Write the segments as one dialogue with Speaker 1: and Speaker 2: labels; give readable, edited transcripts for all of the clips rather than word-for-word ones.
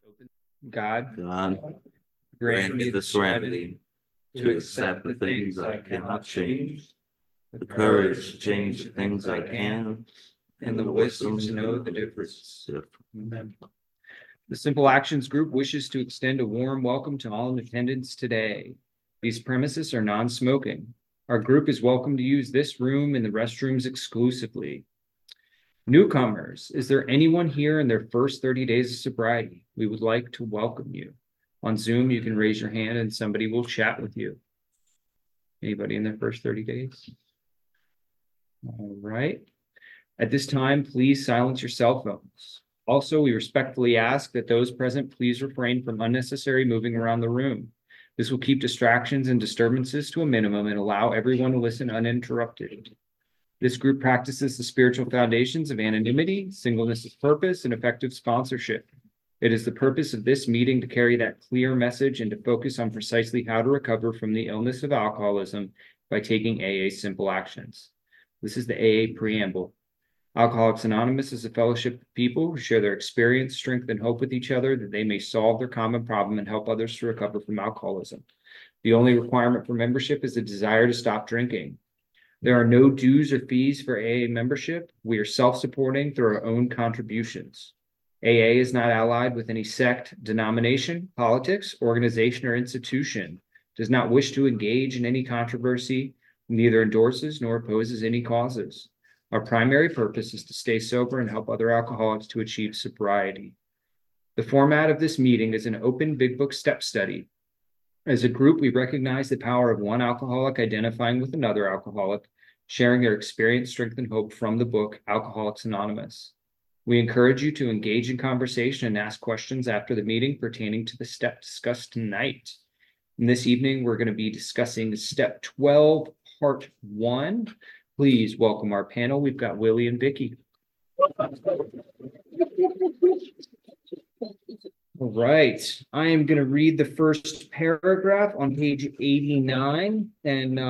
Speaker 1: God,
Speaker 2: God,
Speaker 1: grant
Speaker 2: grant
Speaker 1: me
Speaker 2: me
Speaker 1: the
Speaker 2: the serenity to accept the things I cannot change, the courage to change the things I can,
Speaker 1: and the wisdom to know the difference. Amen. The Simple Actions Group wishes to extend a warm welcome to all in attendance today. These premises are non-smoking. Our group is welcome to use this room and the restrooms exclusively. Newcomers, is there anyone here in their first 30 days of sobriety? We would like to welcome you. On Zoom, you can raise your hand and somebody will chat with you. Anybody in their first 30 days? All right. At this time, please silence your cell phones. Also, we respectfully ask that those present please refrain from unnecessary moving around the room. This will keep distractions and disturbances to a minimum and allow everyone to listen uninterrupted. This group practices the spiritual foundations of anonymity, singleness of purpose, and effective sponsorship. It is the purpose of this meeting to carry that clear message and to focus on precisely how to recover from the illness of alcoholism by taking AA simple actions. This is the AA preamble. Alcoholics Anonymous is a fellowship of people who share their experience, strength, and hope with each other that they may solve their common problem and help others to recover from alcoholism. The only requirement for membership is a desire to stop drinking. There are no dues or fees for AA membership. We are self-supporting through our own contributions. AA is not allied with any sect, denomination, politics, organization, or institution, does not wish to engage in any controversy, neither endorses nor opposes any causes. Our primary purpose is to stay sober and help other alcoholics to achieve sobriety. The format of this meeting is an open Big Book step study. As a group, we recognize the power of one alcoholic identifying with another alcoholic, sharing their experience, strength, and hope from the book Alcoholics Anonymous. We encourage you to engage in conversation and ask questions after the meeting pertaining to the step discussed tonight. And this evening, we're going to be discussing step 12, part 1. Please welcome our panel. We've got Willie and Vicky. All right, I am going to read the first paragraph on page 89, and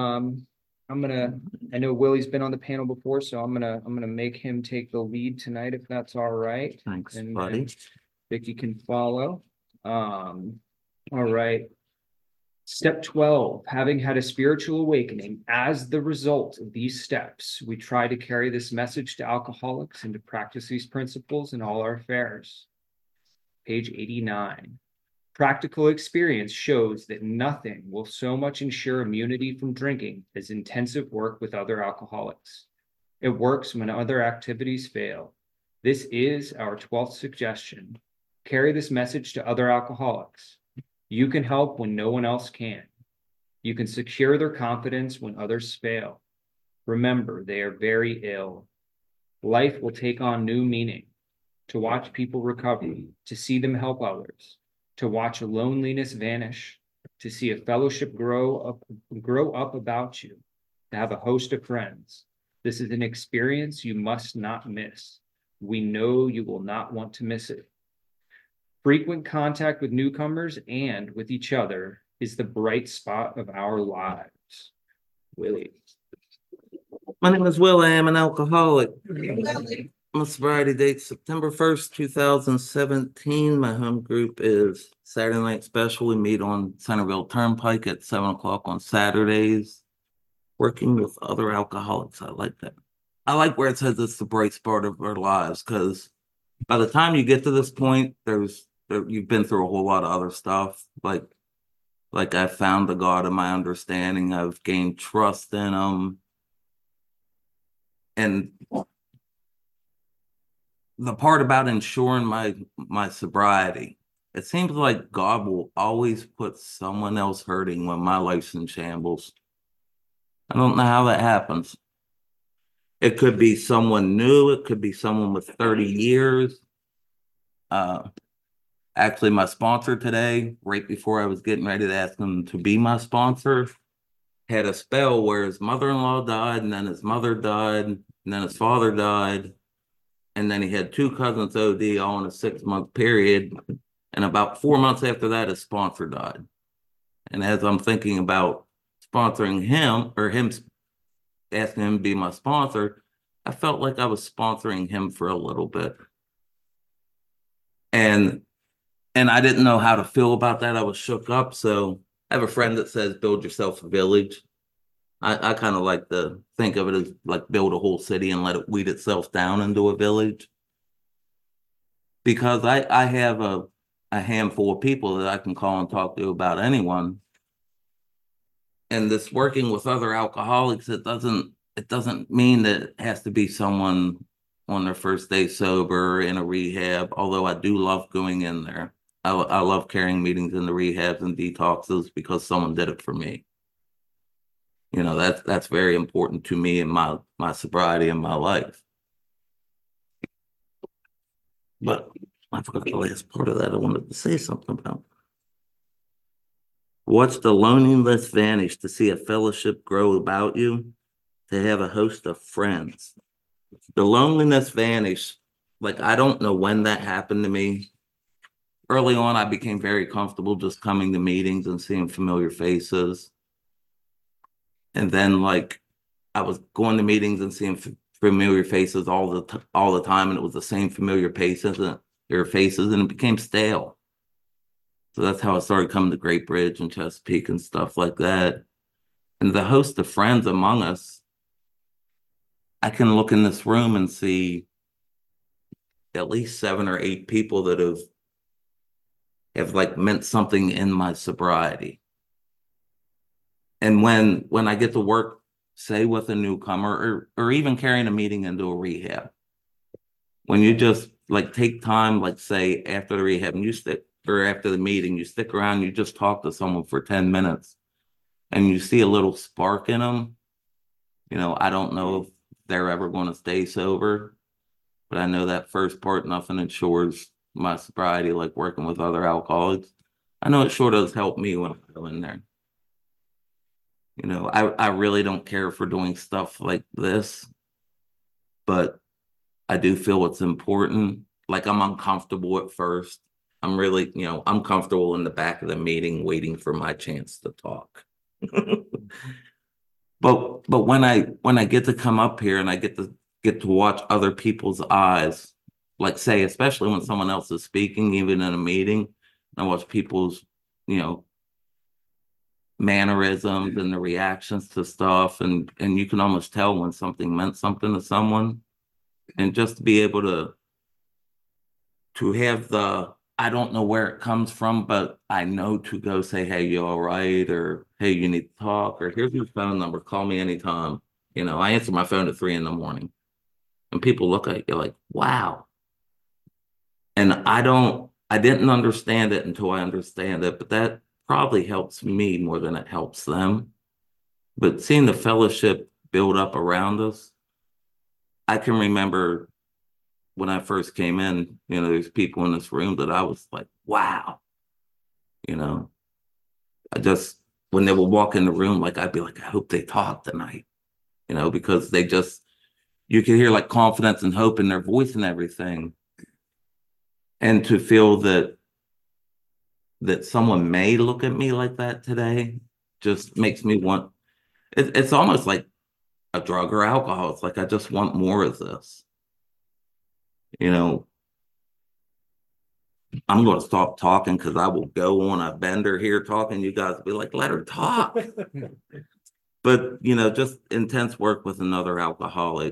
Speaker 1: I know Willie's been on the panel before, so I'm gonna make him take the lead tonight, if that's all right.
Speaker 2: thanks,
Speaker 1: And
Speaker 2: buddy.
Speaker 1: Vicky can follow. All right. Step 12, having had a spiritual awakening as the result of these steps, we try to carry this message to alcoholics and to practice these principles in all our affairs. Page 89. Practical experience shows that nothing will so much ensure immunity from drinking as intensive work with other alcoholics. It works when other activities fail. This is our 12th suggestion. Carry this message to other alcoholics. You can help when no one else can. You can secure their confidence when others fail. Remember, they are very ill. Life will take on new meaning. To watch people recover, to see them help others, to watch loneliness vanish, to see a fellowship grow up about you, to have a host of friends. This is an experience you must not miss. We know you will not want to miss it. Frequent contact with newcomers and with each other is the bright spot of our lives. Willie.
Speaker 2: My name is Will. I am an alcoholic. My sobriety date September 1st, 2017. My home group is Saturday Night Special. We meet on Centerville Turnpike at 7 o'clock on Saturdays. Working with other alcoholics. I like that. I like where it says it's the bright spot of our lives, because by the time you get to this point, you've been through a whole lot of other stuff. Like I found the God of my understanding. I've gained trust in him. And the part about ensuring my sobriety, it seems like God will always put someone else hurting when my life's in shambles. I don't know how that happens. It could be someone new. It could be someone with 30 years. Actually, my sponsor today, right before I was getting ready to ask him to be my sponsor, had a spell where his mother-in-law died, and then his mother died, and then his father died. And then he had 2 cousins OD all in a 6-month period. And about 4 months after that, his sponsor died. And as I'm thinking about sponsoring him, or him asking him to be my sponsor, I felt like I was sponsoring him for a little bit. And And I didn't know how to feel about that. I was shook up. So I have a friend that says, build yourself a village. I kind of like to think of it as like build a whole city and let it weed itself down into a village. Because I have a handful of people that I can call and talk to about anyone. And this working with other alcoholics, it doesn't mean that it has to be someone on their first day sober in a rehab, although I do love going in there. I love carrying meetings in the rehabs and detoxes because someone did it for me. You know, that's very important to me in my sobriety and my life. But I forgot the last part of that I wanted to say something about. Watch the loneliness vanish to see a fellowship grow about you, to have a host of friends. The loneliness vanish. Like, I don't know when that happened to me. Early on, I became very comfortable just coming to meetings and seeing familiar faces. And then, like, I was going to meetings and seeing familiar faces all the time, and it was the same familiar faces and it became stale. So that's how I started coming to Great Bridge and Chesapeake and stuff like that. And the host of friends among us, I can look in this room and see at least 7 or 8 people that have like meant something in my sobriety. And when I get to work, say with a newcomer or even carrying a meeting into a rehab, when you just like take time, like say after the rehab and or after the meeting, you stick around, you just talk to someone for 10 minutes and you see a little spark in them. You know, I don't know if they're ever going to stay sober, but I know that first part, nothing ensures my sobriety, like working with other alcoholics. I know it sure does help me when I go in there. You know, I really don't care for doing stuff like this, but I do feel it's important. Like, I'm uncomfortable at first. I'm really, I'm comfortable in the back of the meeting waiting for my chance to talk. But when I get to come up here and I get to watch other people's eyes, like say, especially when someone else is speaking, even in a meeting, I watch people's, you know, mannerisms and the reactions to stuff, and you can almost tell when something meant something to someone. And just to be able to have I don't know where it comes from, but I know to go say, hey, you all right? Or, hey, you need to talk, or here's your phone number, call me anytime. You know, I answer my phone at 3 a.m. and people look at you like, wow. And I didn't understand it until I understand it, but that probably helps me more than it helps them. But seeing the fellowship build up around us, I can remember when I first came in, there's people in this room that I was like, wow. When they would walk in the room, like, I'd be like, I hope they talk tonight, because you could hear like confidence and hope in their voice and everything. And to feel that someone may look at me like that today just makes me want, it's almost like a drug or alcohol. It's like, I just want more of this. I'm going to stop talking because I will go on a bender here talking. You guys will be like, let her talk. But, just intense work with another alcoholic,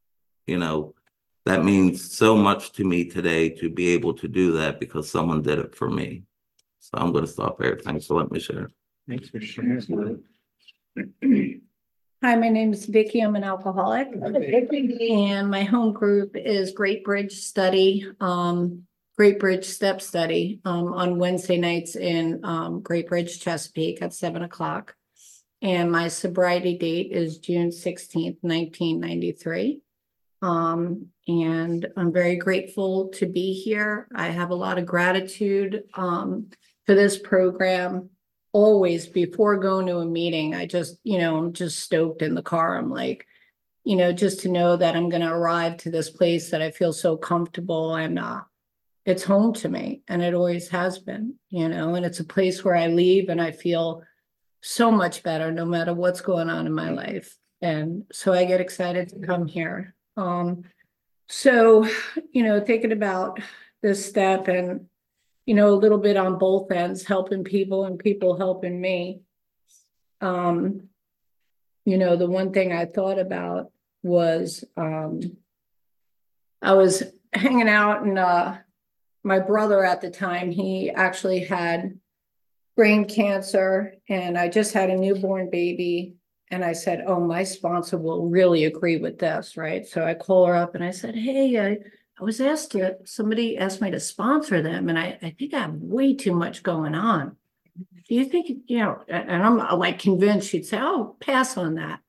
Speaker 2: that means so much to me today to be able to do that because someone did it for me. So I'm going to stop there. Thanks for letting me share.
Speaker 1: Thanks for sharing.
Speaker 3: Hi, my name is Vicki. I'm an alcoholic. And my home group is Great Bridge Study, Great Bridge Step Study, on Wednesday nights in Great Bridge, Chesapeake at 7 o'clock. And my sobriety date is June 16th, 1993. And I'm very grateful to be here. I have a lot of gratitude for this program. Always before going to a meeting, I just, I'm just stoked in the car. I'm like, just to know that I'm going to arrive to this place that I feel so comfortable, and it's home to me, and it always has been, and it's a place where I leave and I feel so much better no matter what's going on in my life. And so I get excited to come here. So, thinking about this step and, you know, a little bit on both ends, helping people and people helping me. You know, the one thing I thought about was, I was hanging out and, my brother at the time, he actually had brain cancer and I just had a newborn baby. And I said, oh, my sponsor will really agree with this, right? So I call her up and I said, hey, I was asked to, somebody asked me to sponsor them. And I think I have way too much going on. Do you think, you know, and I'm like convinced she'd say, oh, pass on that.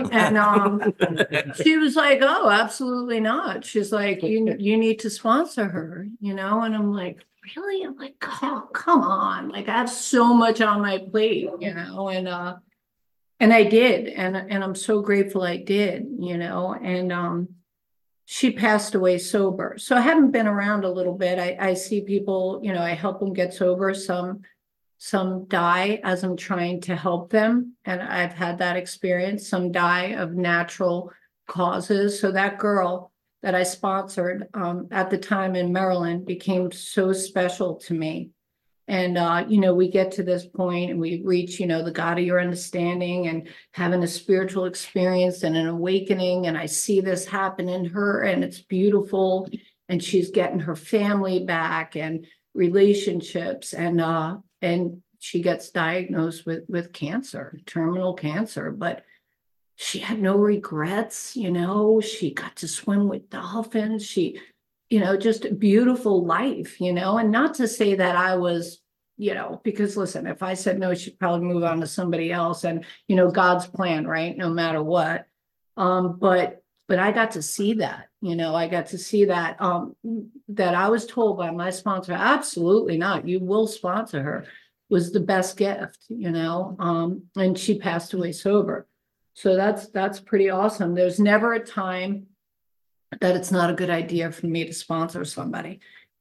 Speaker 3: And she was like, oh, absolutely not. She's like, you need to sponsor her, you know? And I'm like, really? I'm like, oh, come on. Like, I have so much on my plate, you know, and I did, and I'm so grateful I did, you know, and she passed away sober. So I haven't been around a little bit. I see people, you know, I help them get sober. Some die as I'm trying to help them. And I've had that experience. Some die of natural causes. So that girl that I sponsored at the time in Maryland became so special to me. And, you know, we get to this point and we reach, you know, the God of your understanding and having a spiritual experience and an awakening. And I see this happen in her and it's beautiful. And she's getting her family back and relationships and she gets diagnosed with cancer, terminal cancer, but she had no regrets, you know, she got to swim with dolphins. She, you know, just a beautiful life, you know, and not to say that I was, you know, because listen, if I said no, she'd probably move on to somebody else and, you know, God's plan, right? No matter what. But I got to see that, you know, I got to see that, that I was told by my sponsor, absolutely not, you will sponsor her, was the best gift, you know, and she passed away sober. So that's pretty awesome. There's never a time that it's not a good idea for me to sponsor somebody.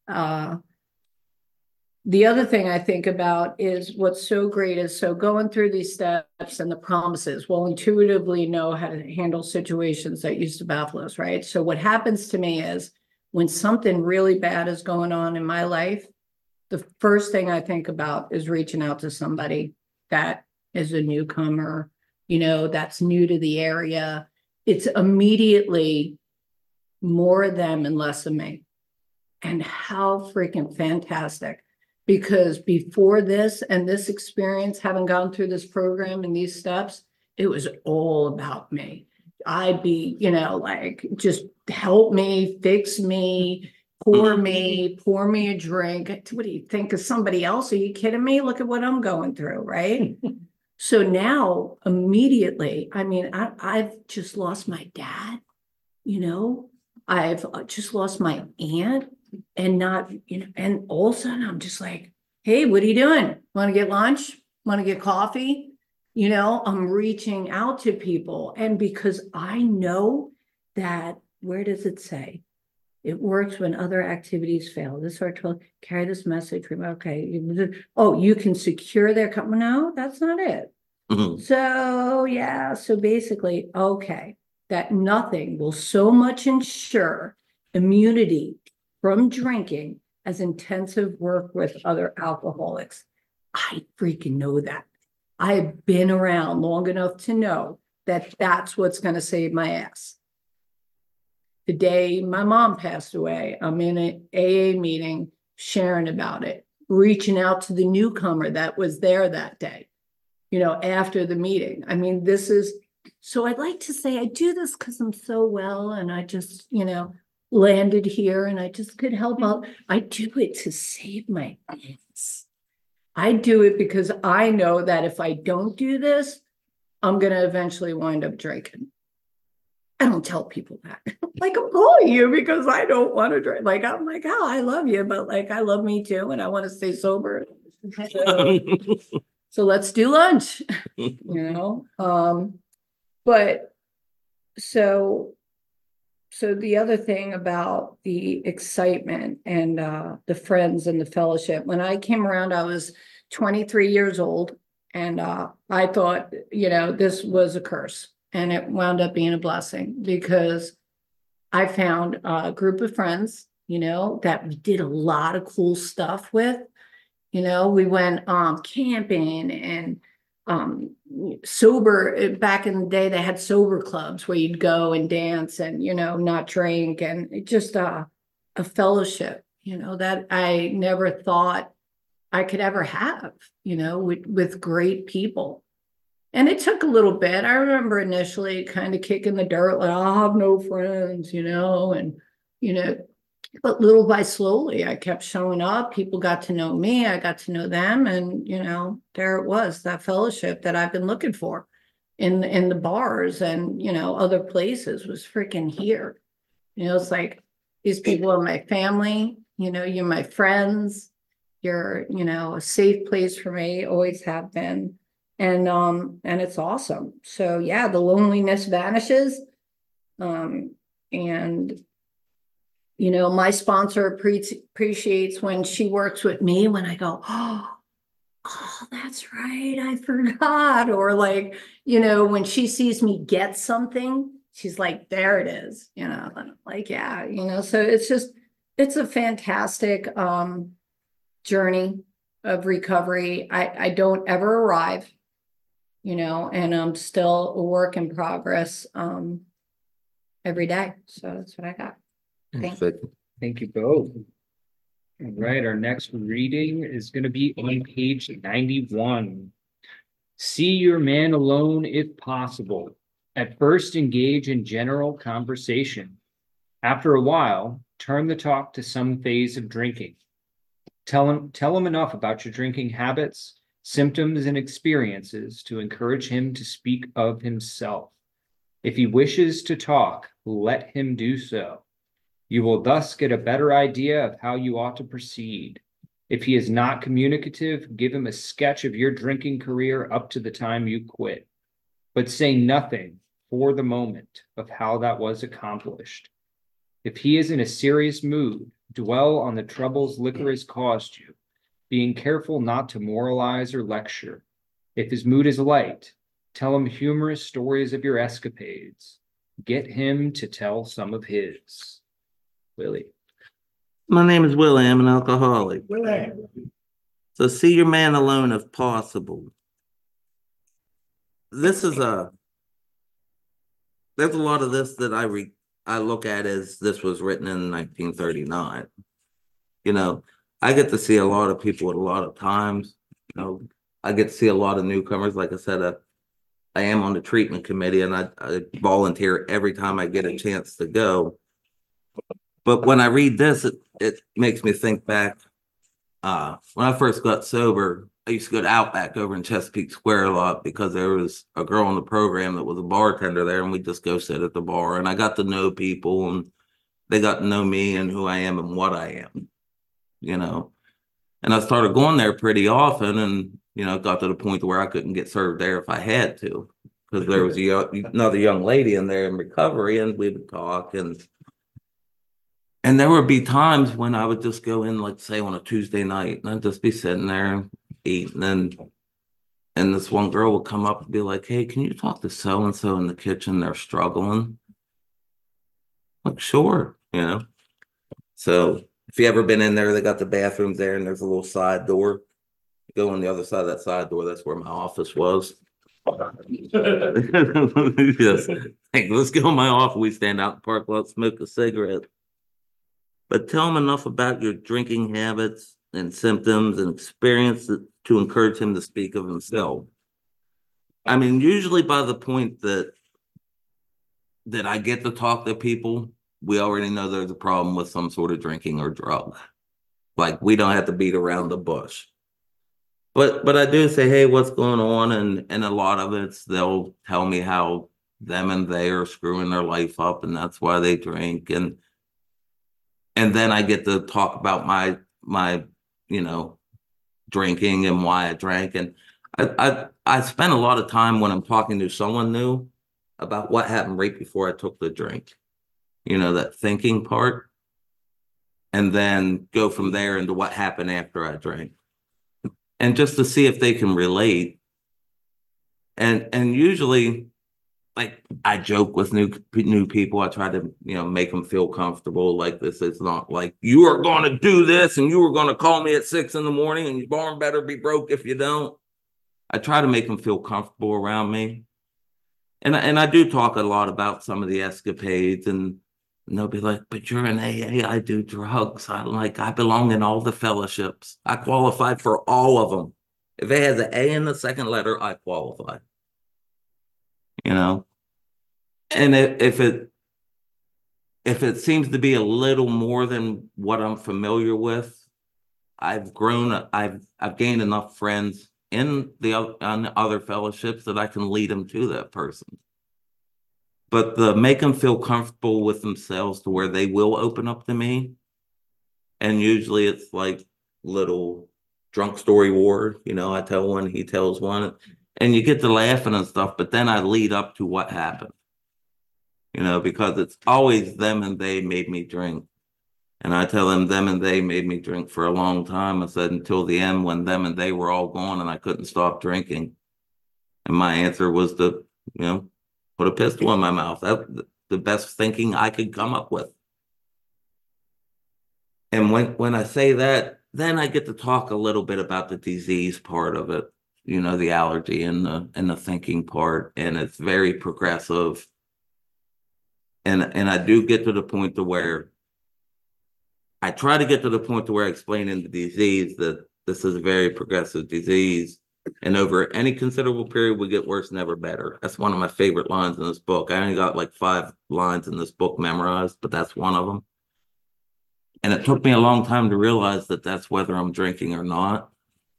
Speaker 3: The other thing I think about is what's so great is so going through these steps and the promises will intuitively know how to handle situations that used to baffle us, right? So what happens to me is when something really bad is going on in my life, the first thing I think about is reaching out to somebody that is a newcomer, you know, that's new to the area. It's immediately more of them and less of me. And how freaking fantastic. Because before this and this experience, having gone through this program and these steps, it was all about me. I'd be, you know, like, just help me, fix me, pour me a drink. What do you think of somebody else? Are you kidding me? Look at what I'm going through, right? So now, immediately, I mean, I've just lost my dad, you know, I've just lost my aunt. And not, you know, and all of a sudden I'm just like, hey, what are you doing? Want to get lunch? Want to get coffee? You know, I'm reaching out to people. And because I know that, where does it say? It works when other activities fail. This are to carry this message. Okay. Oh, you can secure their company. No, that's not it. Mm-hmm. So, yeah. So basically, okay, that nothing will so much ensure immunity from drinking as intensive work with other alcoholics. I freaking know that. I've been around long enough to know that that's what's going to save my ass. The day my mom passed away, I'm in an AA meeting sharing about it, reaching out to the newcomer that was there that day, you know, after the meeting. I mean, this is, so I'd like to say I do this because I'm so well and I just, you know, landed here and I just could help out. I do it to save my ass. I do it because I know that if I don't do this, I'm going to eventually wind up drinking. I don't tell people that. Like, I'm calling you because I don't want to drink. Like, I'm like, oh, I love you, but like, I love me too. And I want to stay sober. So let's do lunch, you know? But so the other thing about the excitement and the friends and the fellowship, when I came around, I was 23 years old and I thought, you know, this was a curse and it wound up being a blessing because I found a group of friends that we did a lot of cool stuff with. We went camping and sober back in the day. They had sober clubs where you'd go and dance and not drink, and it just a fellowship that I never thought I could ever have with great people. And it took a little bit. I remember initially kind of kicking the dirt, like I'll have no friends, but little by slowly, I kept showing up. People got to know me. I got to know them. And, there it was, that fellowship that I've been looking for in the bars and, other places was freaking here. It's like these people are my family, you're my friends. You're, a safe place for me, always have been. And it's awesome. So yeah, the loneliness vanishes. And my sponsor appreciates when she works with me, when I go, oh, that's right, I forgot. Or like, when she sees me get something, she's like, there it is, like, yeah, so it's a fantastic journey of recovery. I don't ever arrive, and I'm still a work in progress every day. So that's what I got. Thank you.
Speaker 1: Thank you both. All right, our next reading is going to be on page 91. See your man alone if possible. At first, engage in general conversation. After a while, turn the talk to some phase of drinking. Tell him enough about your drinking habits, symptoms, and experiences to encourage him to speak of himself. If he wishes to talk, let him do so. You will thus get a better idea of how you ought to proceed. If he is not communicative, give him a sketch of your drinking career up to the time you quit, but say nothing for the moment of how that was accomplished. If he is in a serious mood, dwell on the troubles liquor has caused you, being careful not to moralize or lecture. If his mood is light, tell him humorous stories of your escapades. Get him to tell some of his. Willie.
Speaker 2: My name is Willie. I'm an alcoholic.
Speaker 4: Willie.
Speaker 2: So see your man alone if possible. There's a lot of this that I look at as this was written in 1939. I get to see a lot of people at a lot of times. I get to see a lot of newcomers. Like I said, I am on the treatment committee, and I volunteer every time I get a chance to go. But when I read this, it makes me think back. When I first got sober, I used to go to Outback over in Chesapeake Square a lot because there was a girl on the program that was a bartender there, and we'd just go sit at the bar. And I got to know people, and they got to know me and who I am and what I am, And I started going there pretty often, and, it got to the point where I couldn't get served there if I had to, because there was another young lady in there in recovery, and we would talk. And there would be times when I would just go in, like say on a Tuesday night, and I'd just be sitting there eating, and this one girl would come up and be like, hey, can you talk to so-and-so in the kitchen? They're struggling. Like, sure, So if you ever been in there, they got the bathrooms there, and there's a little side door. You go on the other side of that side door, that's where my office was. Yes. Hey, let's go in my office. We stand out in the park lot, smoke a cigarette. But tell him enough about your drinking habits and symptoms and experiences to encourage him to speak of himself. I mean, usually by the point that I get to talk to people, we already know there's a problem with some sort of drinking or drug. Like, we don't have to beat around the bush. But I do say, hey, what's going on? And a lot of it's, they'll tell me how them and they are screwing their life up, and that's why they drink. And then I get to talk about my drinking and why I drank. And I spend a lot of time when I'm talking to someone new about what happened right before I took the drink, that thinking part, and then go from there into what happened after I drank. And just to see if they can relate. And usually like I joke with new people. I try to, make them feel comfortable. Like this is not like you are going to do this and you are going to call me at 6 a.m. and your barn better be broke if you don't. I try to make them feel comfortable around me. And I do talk a lot about some of the escapades, and they'll be like, but you're an AA, I do drugs. I'm like, I belong in all the fellowships. I qualify for all of them. If it has an A in the second letter, I qualify. And if it seems to be a little more than what I'm familiar with, I've gained enough friends in on other fellowships that I can lead them to that person. But make them feel comfortable with themselves to where they will open up to me. And usually it's like little drunk story war. I tell one, he tells one, and you get to laughing and stuff, but then I lead up to what happened. Because it's always them and they made me drink. And I tell them and they made me drink for a long time. I said until the end when them and they were all gone and I couldn't stop drinking. And my answer was to, put a pistol in my mouth. That's the best thinking I could come up with. And when I say that, then I get to talk a little bit about the disease part of it, the allergy and the thinking part. And it's very progressive. And I do get to the point to where I try to get to the point to where I explain in the disease that this is a very progressive disease. And over any considerable period, we get worse, never better. That's one of my favorite lines in this book. I only got like 5 lines in this book memorized, but that's one of them. And it took me a long time to realize that that's whether I'm drinking or not.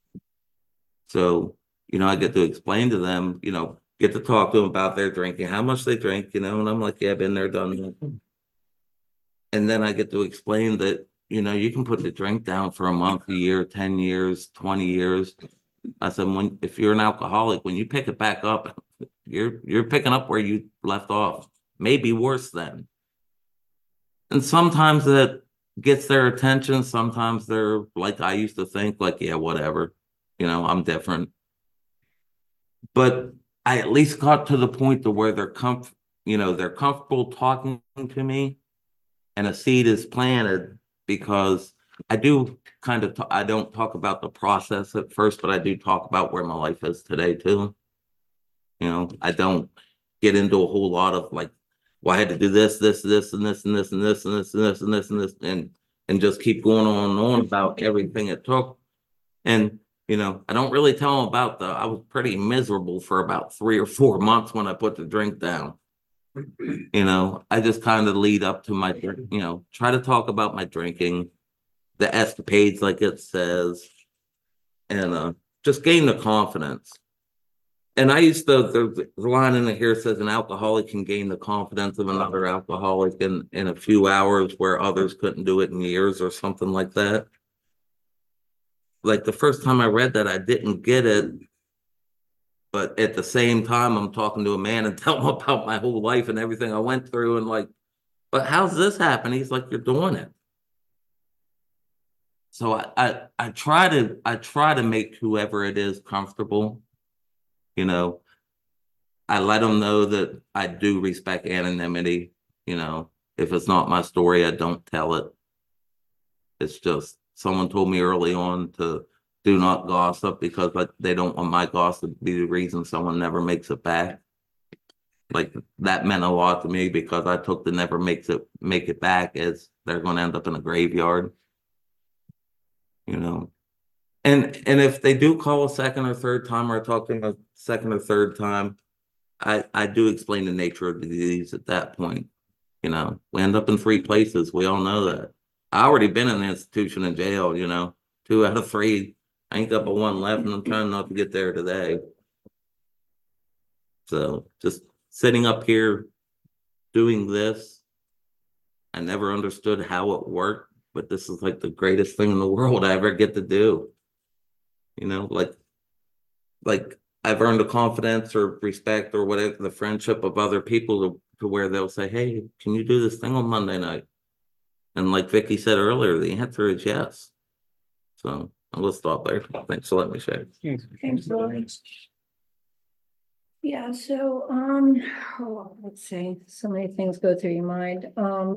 Speaker 2: So, I get to explain to them, get to talk to them about their drinking, how much they drink, and I'm like, yeah, been there, done that. And then I get to explain that, you can put the drink down for a month, a year, 10 years, 20 years. I said, if you're an alcoholic, when you pick it back up, you're picking up where you left off, maybe worse then. And sometimes that gets their attention. Sometimes they're like, I used to think like, yeah, whatever, I'm different. But I at least got to the point to where they're comfortable talking to me, and a seed is planted, because I do I don't talk about the process at first, but I do talk about where my life is today too. I don't get into a whole lot of like, well, I had to do this, and this, and this, and this, and this, and this, and this, and this, and this, and just keep going on and on about everything it took. And, I don't really tell them about I was pretty miserable for about 3 or 4 months when I put the drink down. I just kind of lead up to my, try to talk about my drinking, the escapades, like it says, and just gain the confidence. And I used to, the line in here says an alcoholic can gain the confidence of another alcoholic in a few hours where others couldn't do it in years or something like that. Like the first time I read that, I didn't get it. But at the same time, I'm talking to a man and tell him about my whole life and everything I went through. And like, but how's this happen? He's like, you're doing it. So I try to make whoever it is comfortable. I let them know that I do respect anonymity. If it's not my story, I don't tell it. It's just someone told me early on to do not gossip because they don't want my gossip to be the reason someone never makes it back. Like that meant a lot to me because I took the never make it back as they're going to end up in a graveyard. And if they do call a second or third time, or talk to them a second or third time, I do explain the nature of the disease at that point. We end up in 3 places. We all know that. I already been in an institution in jail, 2 out of 3. I ain't got but 1 left, and I'm trying not to get there today. So just sitting up here doing this, I never understood how it worked, but this is like the greatest thing in the world I ever get to do. Like I've earned the confidence or respect or whatever, the friendship of other people to where they'll say, hey, can you do this thing on Monday night? And like Vicky said earlier, the answer is yes. So I'm going to stop there. Thanks for letting me share.
Speaker 3: Thanks, Lori. Yeah, so, let's see, so many things go through your mind.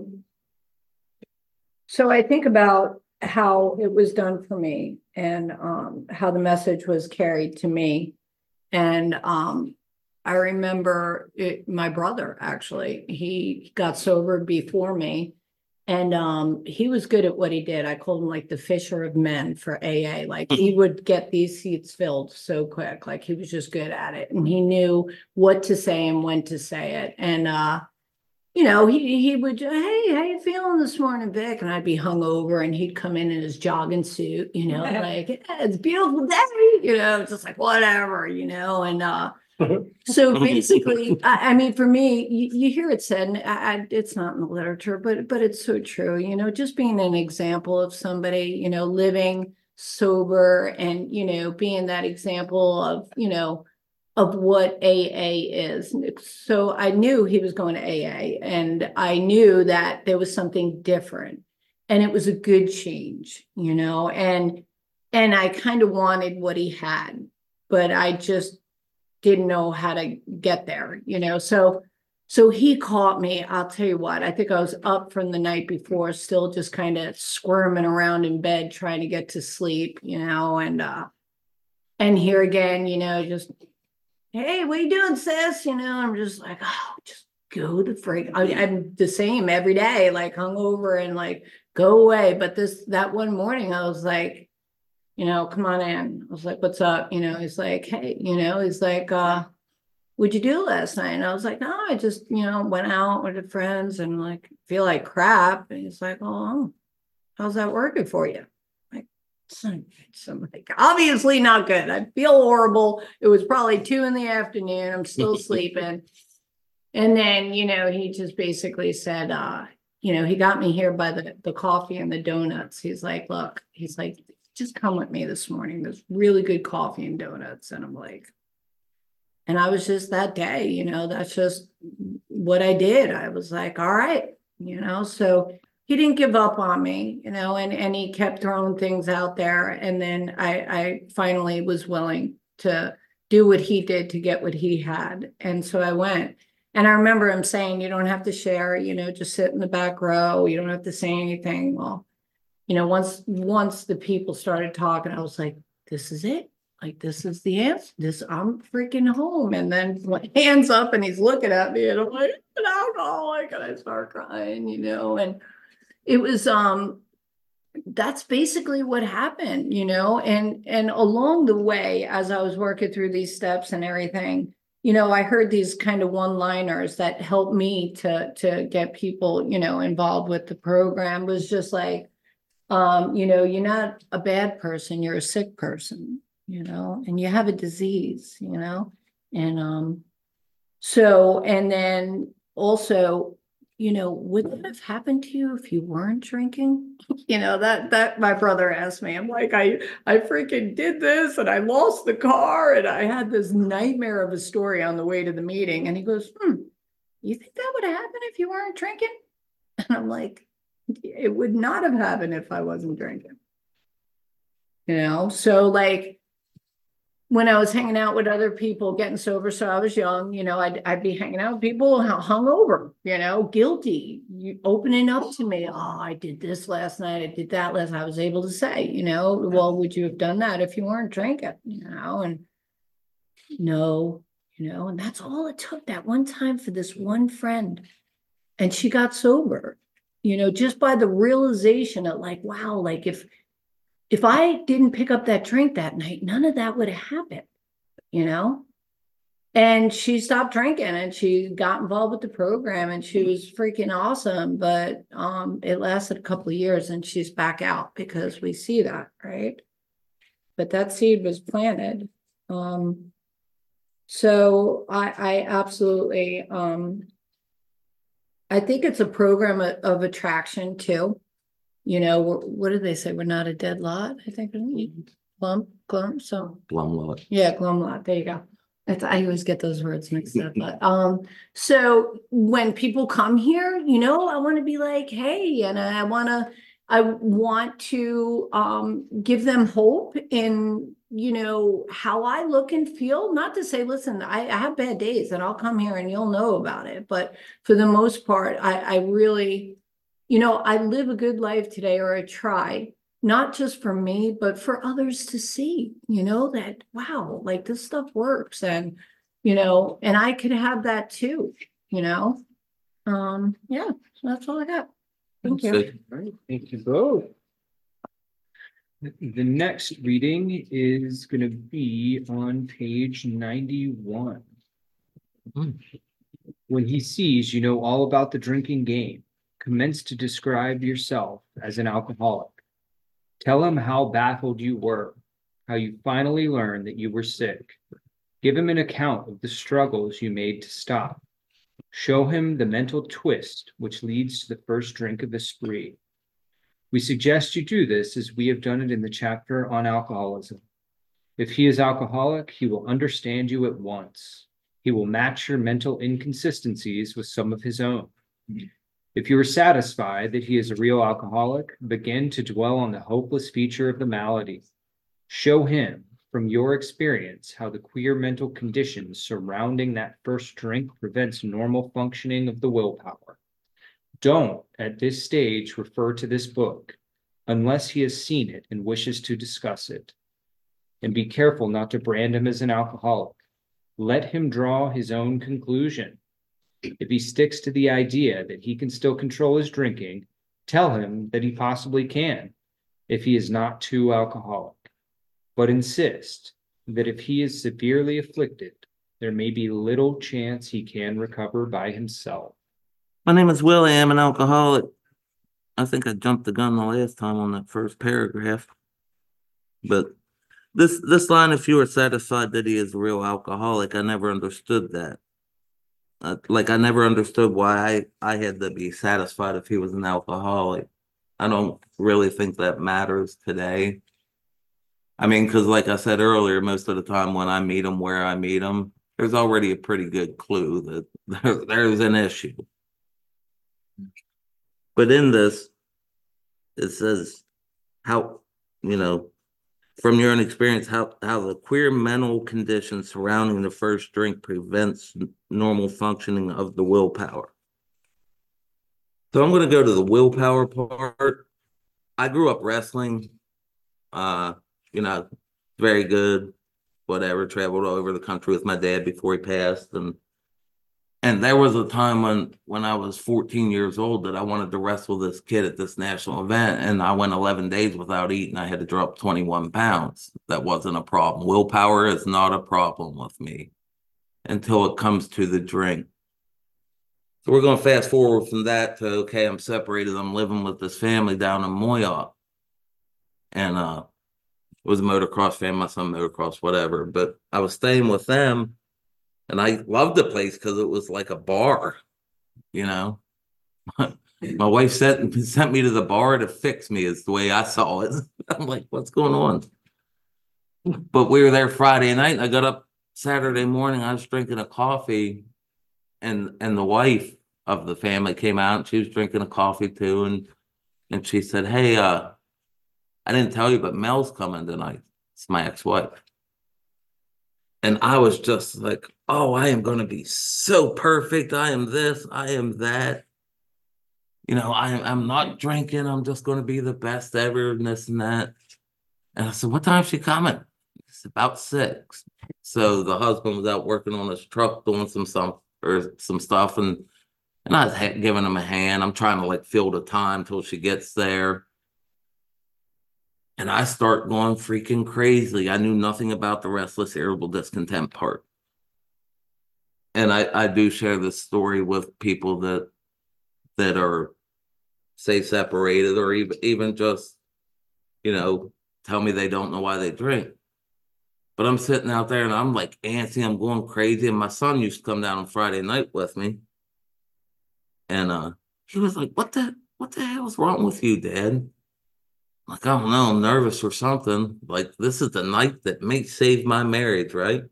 Speaker 3: So I think about how it was done for me and, how the message was carried to me. And, I remember my brother, actually, he got sober before me. And he was good at what he did. I called him like the fisher of men for AA. Like he would get these seats filled so quick. Like he was just good at it. And he knew what to say and when to say it. And he would, hey, how you feeling this morning, Vic? And I'd be hungover and he'd come in his jogging suit, like, yeah, it's a beautiful day, just like whatever, and so basically, I mean, for me, you hear it said, and it's not in the literature, but it's so true, just being an example of somebody, living sober and, being that example of what AA is. So I knew he was going to AA and I knew that there was something different and it was a good change, and I kind of wanted what he had, but I just didn't know how to get there, so he caught me. I'll tell you what, I think I was up from the night before, still just kind of squirming around in bed, trying to get to sleep, and here again, just, hey, what you doing, sis? I'm just like, oh, just go the freak. I'm the same every day, like hungover and like go away. But that one morning I was like, come on in. I was like, what's up? He's like, hey, he's like, what'd you do last night? And I was like, no, I just, went out with the friends and like feel like crap. And he's like, oh, how's that working for you? Like, so like, obviously not good. I feel horrible. It was probably 2 PM. I'm still sleeping. And then, he just basically said, he got me here by the coffee and the donuts. He's like, look, he's like, just come with me this morning. There's really good coffee and donuts. And I'm like, and I was just that day, that's just what I did. I was like, all right, so he didn't give up on me, and he kept throwing things out there. And then I finally was willing to do what he did to get what he had. And so I went. And I remember him saying, you don't have to share, just sit in the back row. You don't have to say anything. Well, once the people started talking, I was like, this is it. Like, this is the answer. I'm freaking home. And then hands up and he's looking at me and I'm like, an alcoholic. And I start crying, and it was, that's basically what happened, and along the way, as I was working through these steps and everything, I heard these kind of one-liners that helped me to get people, involved with the program. Was just like, you're not a bad person, you're a sick person, and you have a disease, and so, and then also, would that have happened to you if you weren't drinking? That my brother asked me. I'm like, I freaking did this and I lost the car and I had this nightmare of a story on the way to the meeting. And he goes, you think that would happen if you weren't drinking? And I'm like, it would not have happened if I wasn't drinking. So like when I was hanging out with other people getting sober, so I was young, I'd be hanging out with people hungover, guilty, opening up to me. Oh, I did this last night. I did that last night. I was able to say, well, would you have done that if you weren't drinking, and no, and that's all it took that one time for this one friend. And she got sober, just by the realization of like, wow, like if I didn't pick up that drink that night, none of that would have happened, and she stopped drinking and she got involved with the program and she was freaking awesome. But it lasted a couple of years and she's back out because we see that, right? But that seed was planted. So I absolutely, I think it's a program of attraction too. What did they say? We're not a dead lot. I think glum. So
Speaker 2: Glumlot.
Speaker 3: yeah, glumlot. There you go. I always get those words mixed up. But so when people come here, I want to be like, hey, and I want to give them hope in you know, how I look and feel, not to say, listen, I have bad days and I'll come here and you'll know about it. But for the most part, I really, you know, I live a good life today, or I try, not just for me, but for others to see, you know, that, wow, like this stuff works. And, you know, and I could have that too, you know? Yeah, so that's all I got. Thank you.
Speaker 2: So,
Speaker 1: All right, thank you both. The next reading is gonna be on page 91.
Speaker 2: Hmm.
Speaker 1: When he sees you know all about the drinking game, commence to describe yourself as an alcoholic. Tell him how baffled you were, how you finally learned that you were sick. Give him an account of the struggles you made to stop. Show him the mental twist which leads to the first drink of the spree. We suggest you do this as we have done it in the chapter on alcoholism. If he is alcoholic, he will understand you at once. He will match your mental inconsistencies with some of his own. If you are satisfied that he is a real alcoholic, begin to dwell on the hopeless feature of the malady. Show him, from your experience, how the queer mental conditions surrounding that first drink prevents normal functioning of the willpower. Don't, at this stage, refer to this book unless he has seen it and wishes to discuss it. And be careful not to brand him as an alcoholic. Let him draw his own conclusion. If he sticks to the idea that he can still control his drinking, tell him that he possibly can, if he is not too alcoholic. But insist that if he is severely afflicted, there may be little chance he can recover by himself.
Speaker 2: My name is Will. I am an alcoholic. I think I jumped the gun the last time on that first paragraph. But this line, if you are satisfied that he is a real alcoholic, I never understood that. Like I never understood why I had to be satisfied if he was an alcoholic. I don't really think that matters today. I mean, because like I said earlier, most of the time when I meet him where I meet him, there's already a pretty good clue that there's an issue. But in this, it says how, you know, from your own experience, how the queer mental condition surrounding the first drink prevents normal functioning of the willpower. So I'm going to go to the willpower part. I grew up wrestling, you know, very good, whatever, traveled all over the country with my dad before he passed. And there was a time when I was 14 years old that I wanted to wrestle this kid at this national event. And I went 11 days without eating. I had to drop 21 pounds. That wasn't a problem. Willpower is not a problem with me until it comes to the drink. So we're going to fast forward from that to, okay, I'm separated. I'm living with this family down in Moyock. And it was a motocross family, my son motocross, whatever. But I was staying with them. And I loved the place because it was like a bar, you know. My wife sent me to the bar to fix me is the way I saw it. I'm like, what's going on? But we were there Friday night and I got up Saturday morning. I was drinking a coffee and the wife of the family came out and she was drinking a coffee too. And she said, hey, I didn't tell you, but Mel's coming tonight. It's my ex-wife. And I was just like, oh, I am going to be so perfect. I am this, I am that. You know, I'm not drinking. I'm just going to be the best ever and this and that. And I said, what time is she coming? It's about 6. So the husband was out working on his truck doing some stuff. And I was giving him a hand. I'm trying to like fill the time till she gets there. And I start going freaking crazy. I knew nothing about the restless, irritable, discontent part. And I do share this story with people that are, say, separated or even just, you know, tell me they don't know why they drink. But I'm sitting out there and I'm like antsy, I'm going crazy. And my son used to come down on Friday night with me. And he was like, what the hell is wrong with you, Dad? Like, I don't know, I'm nervous or something. Like, this is the night that may save my marriage, right?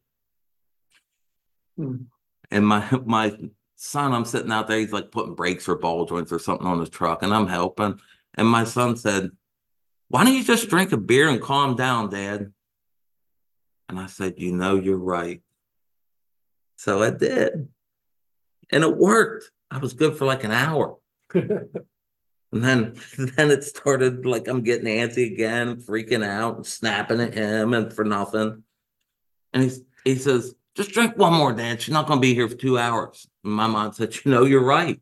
Speaker 2: And my son, I'm sitting out there, he's like putting brakes or ball joints or something on his truck, and I'm helping. And my son said, why don't you just drink a beer and calm down, Dad? And I said, you know, you're right. So I did. And it worked. I was good for like an hour. And then it started like I'm getting antsy again, freaking out and snapping at him and for nothing. And he says, just drink one more, Dad. She's not going to be here for 2 hours. And my mom said, you know, you're right.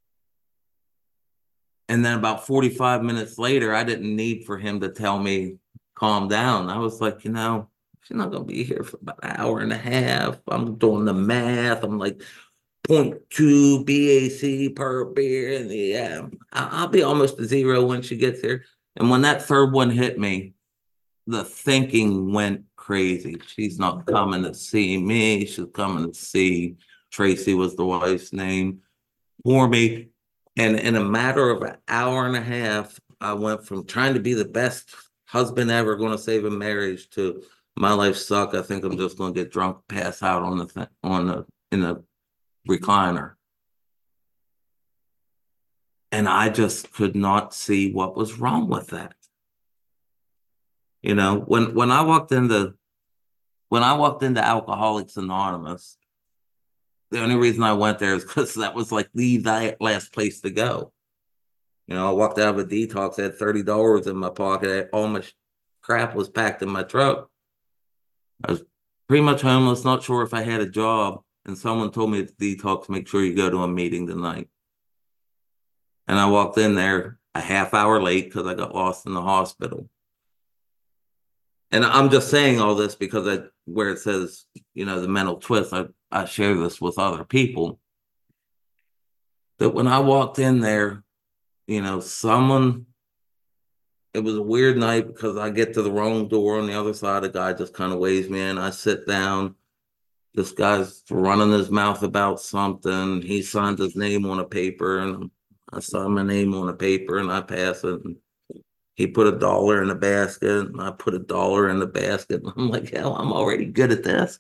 Speaker 2: And then about 45 minutes later, I didn't need for him to tell me, calm down. I was like, you know, she's not going to be here for about an hour and a half. I'm doing the math. I'm like, 0.2 BAC per beer. And yeah, I'll be almost to zero when she gets here. And when that third one hit me, the thinking went crazy. She's not coming to see me. She's coming to see Tracy was the wife's name for me. And in a matter of an hour and a half, I went from trying to be the best husband ever, going to save a marriage, to my life suck. I think I'm just going to get drunk, pass out on in the recliner. And I just could not see what was wrong with that. You know, when I walked into Alcoholics Anonymous, the only reason I went there is because that was like the last place to go. You know, I walked out of a detox, I had $30 in my pocket, all my crap was packed in my truck. I was pretty much homeless, not sure if I had a job, and someone told me at the detox, make sure you go to a meeting tonight. And I walked in there a half hour late because I got lost in the hospital. And I'm just saying all this because where it says, you know, the mental twist, I share this with other people. That when I walked in there, you know, it was a weird night because I get to the wrong door on the other side. The guy just kind of waves me in. I sit down. This guy's running his mouth about something. He signed his name on a paper, and I signed my name on a paper, and I pass it. And he put $1 in the basket, and I put $1 in the basket. I'm like, hell, I'm already good at this.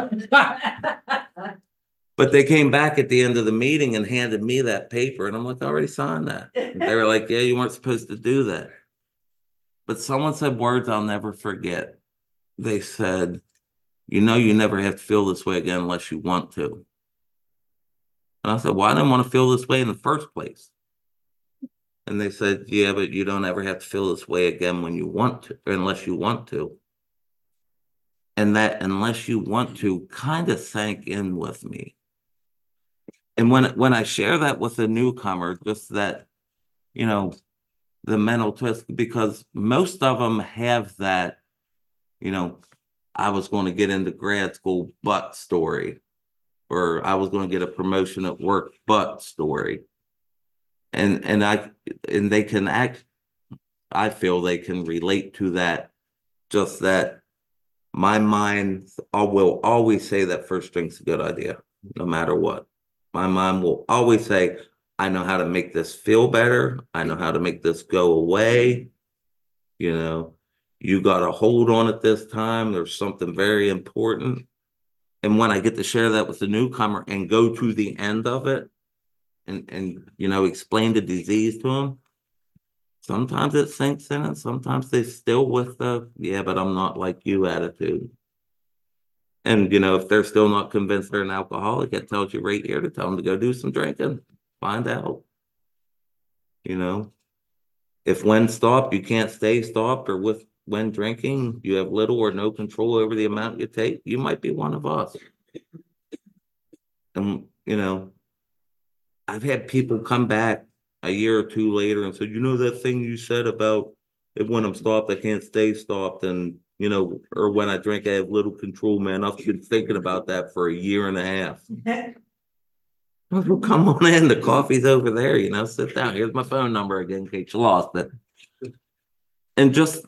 Speaker 2: But they came back at the end of the meeting and handed me that paper, and I'm like, I already signed that. And they were like, yeah, you weren't supposed to do that. But someone said words I'll never forget. They said, you know, you never have to feel this way again unless you want to. And I said, well, I didn't want to feel this way in the first place. And they said, yeah, but you don't ever have to feel this way again when you want to, or unless you want to. And that unless you want to kind of sank in with me. And when I share that with a newcomer, just that, you know, the mental twist, because most of them have that, you know, I was going to get into grad school, but story, or I was going to get a promotion at work, but story. And they can I feel they can relate to that, just that my mind will always say that first drink's a good idea, no matter what. My mind will always say, I know how to make this feel better. I know how to make this go away. You know, you got to hold on at this time. There's something very important. And when I get to share that with the newcomer and go to the end of it and you know, explain the disease to them, sometimes it sinks in and sometimes they still with the, yeah, but I'm not like you attitude. And, you know, if they're still not convinced they're an alcoholic, it tells you right here to tell them to go do some drinking, find out. You know, if when stopped, you can't stay stopped, or when drinking, you have little or no control over the amount you take, you might be one of us. And, you know, I've had people come back a year or two later and said, you know, that thing you said about if when I'm stopped, I can't stay stopped. And, you know, or when I drink, I have little control, man. I've been thinking about that for a year and a half. Well, come on in. The coffee's over there, you know, sit down. Here's my phone number again in case you lost it. And just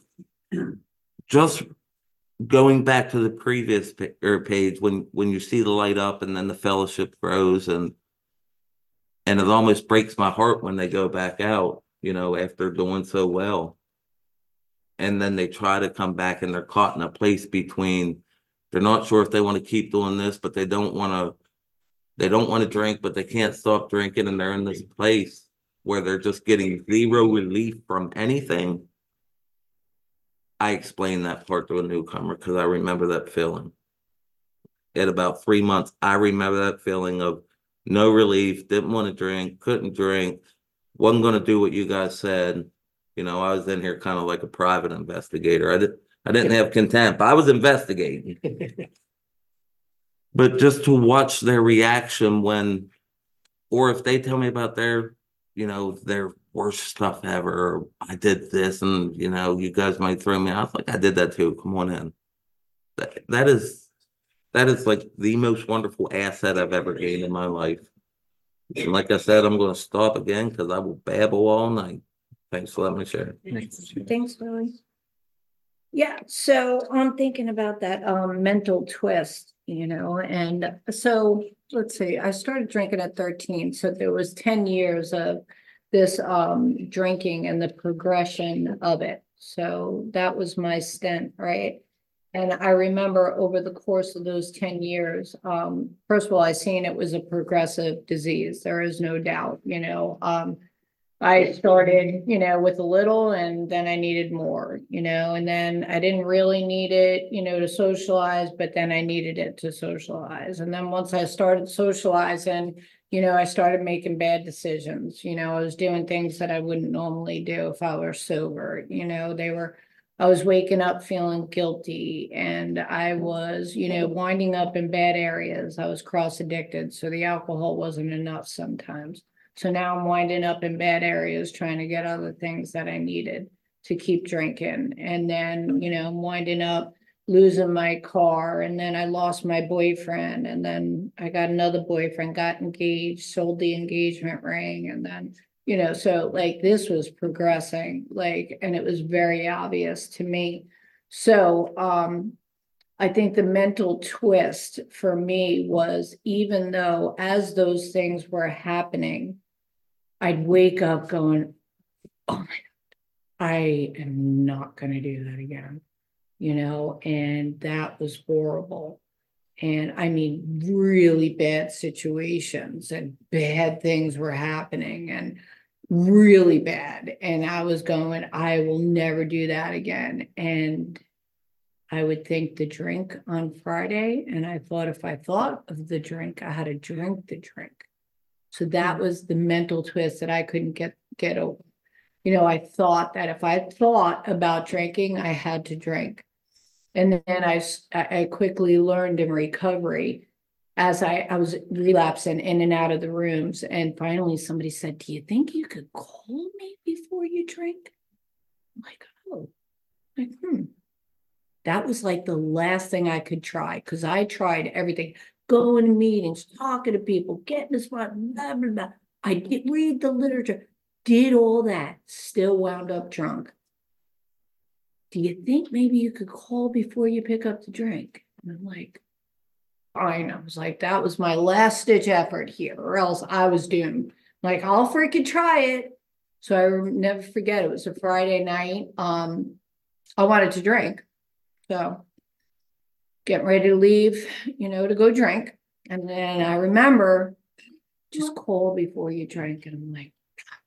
Speaker 2: going back to the previous page, when you see the light up and then the fellowship grows, and it almost breaks my heart when they go back out, you know, after doing so well. And then they try to come back and they're caught in a place between, they're not sure if they want to keep doing this, but they don't want to drink, but they can't stop drinking. And they're in this place where they're just getting zero relief from anything. I explained that part to a newcomer because I remember that feeling. At about 3 months, I remember that feeling of no relief, didn't want to drink, couldn't drink, wasn't going to do what you guys said. You know, I was in here kind of like a private investigator. I didn't have contempt. I was investigating. But just to watch their reaction when, or if they tell me about their, you know, their worst stuff ever, or I did this and, you know, you guys might throw me out. Like, I did that too. Come on in. That is like the most wonderful asset I've ever gained in my life. And like I said, I'm going to stop again because I will babble all night. Thanks for letting me share.
Speaker 3: Thanks, Lily. Yeah, so I'm thinking about that mental twist, you know, and so let's see, I started drinking at 13, so there was 10 years of this drinking and the progression of it. So that was my stint, right? And I remember over the course of those 10 years, first of all, I seen it was a progressive disease. There is no doubt, you know. I started, you know, with a little and then I needed more, you know, and then I didn't really need it, you know, to socialize, but then I needed it to socialize. And then once I started socializing, you know, I started making bad decisions. You know, I was doing things that I wouldn't normally do if I were sober. You know, I was waking up feeling guilty and I was, you know, winding up in bad areas. I was cross addicted. So the alcohol wasn't enough sometimes. So now I'm winding up in bad areas, trying to get other things that I needed to keep drinking. And then, you know, I'm winding up losing my car. And then I lost my boyfriend. And then I got another boyfriend, got engaged, sold the engagement ring. And then, you know, so like this was progressing, like, and it was very obvious to me. So, I think the mental twist for me was, even though as those things were happening, I'd wake up going, oh my God, I am not going to do that again, you know, and that was horrible. And I mean, really bad situations and bad things were happening and really bad. And I was going, I will never do that again. And I would think the drink on Friday, and I thought if I thought of the drink, I had to drink the drink. So that was the mental twist that I couldn't get over. You know, I thought that if I thought about drinking, I had to drink. And then I quickly learned in recovery as I was relapsing in and out of the rooms. And finally somebody said, do you think you could call me before you drink? I'm like, oh, like, That was like the last thing I could try, because I tried everything. Going to meetings, talking to people, getting the spot, blah, blah, blah. I did read the literature, did all that, still wound up drunk. Do you think maybe you could call before you pick up the drink? And I'm like, fine. I was like, that was my last ditch effort here, or else I was doomed. Like, I'll freaking try it. So I never forget, it was a Friday night. I wanted to drink. So getting ready to leave, you know, to go drink. And then I remember, just call before you drink. And I'm like,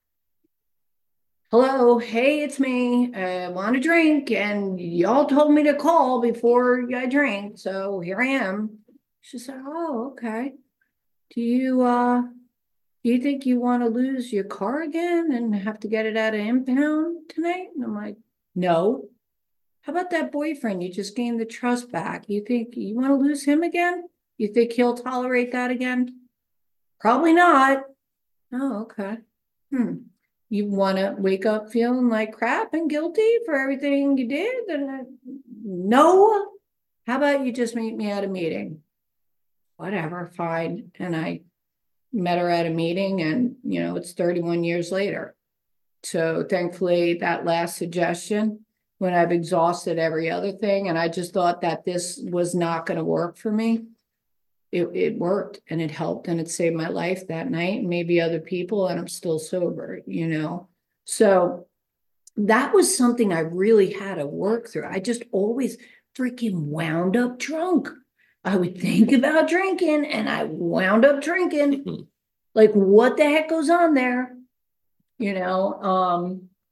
Speaker 3: hello, hey, it's me. I want to drink. And y'all told me to call before I drink. So here I am. She said, oh, okay. Do you think you want to lose your car again and have to get it out of impound tonight? And I'm like, no. How about that boyfriend you just gained the trust back? You think you want to lose him again? You think he'll tolerate that again? Probably not. Oh, okay. You want to wake up feeling like crap and guilty for everything you did? No. How about you just meet me at a meeting? Whatever, fine. And I met her at a meeting, and, you know, it's 31 years later. So thankfully, that last suggestion, when I've exhausted every other thing, and I just thought that this was not going to work for me, it worked, and it helped, and it saved my life that night, and maybe other people, and I'm still sober, you know. So that was something I really had to work through. I just always freaking wound up drunk. I would think about drinking and I wound up drinking. Like, what the heck goes on there? You know,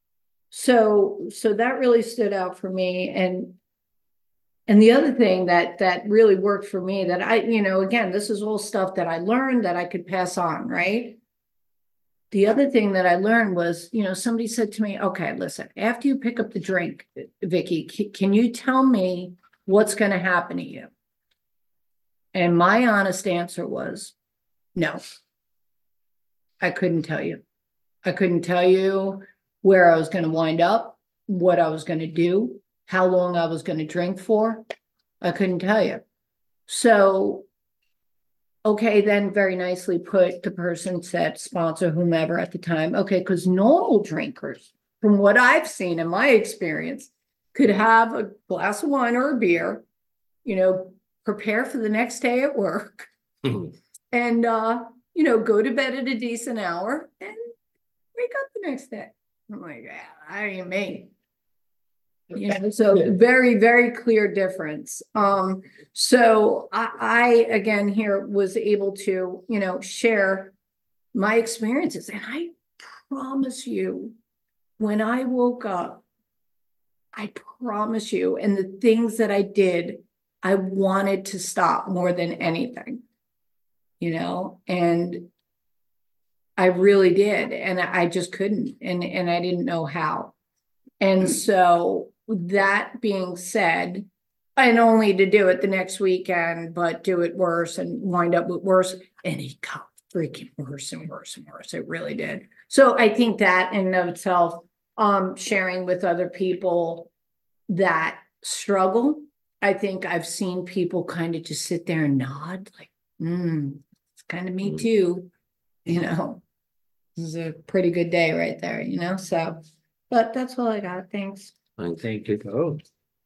Speaker 3: So that really stood out for me. And the other thing that really worked for me that I, again, this is all stuff that I learned that I could pass on, right? The other thing that I learned was, somebody said to me, okay, listen, after you pick up the drink, Vicky, can you tell me what's going to happen to you? And my honest answer was, no, I couldn't tell you. I couldn't tell you where I was going to wind up, what I was going to do, how long I was going to drink for. I couldn't tell you. So, okay, then very nicely put, the person said, sponsor whomever at the time. Okay, because normal drinkers, from what I've seen in my experience, could have a glass of wine or a beer, prepare for the next day at work and, go to bed at a decent hour and wake up the next day. I'm like, yeah, that ain't me. So very, very clear difference. So I again here was able to, share my experiences. And I promise you, when I woke up, I promise you, and the things that I did, I wanted to stop more than anything, and I really did. And I just couldn't, and I didn't know how. And so that being said, and only to do it the next weekend, but do it worse and wind up with worse. And it got freaking worse and worse and worse. It really did. So I think that in and of itself, sharing with other people that struggle, I think I've seen people kind of just sit there and nod like, it's kind of me too, This is a pretty good day right there, so. But that's all I got. Thanks.
Speaker 1: Thank you both.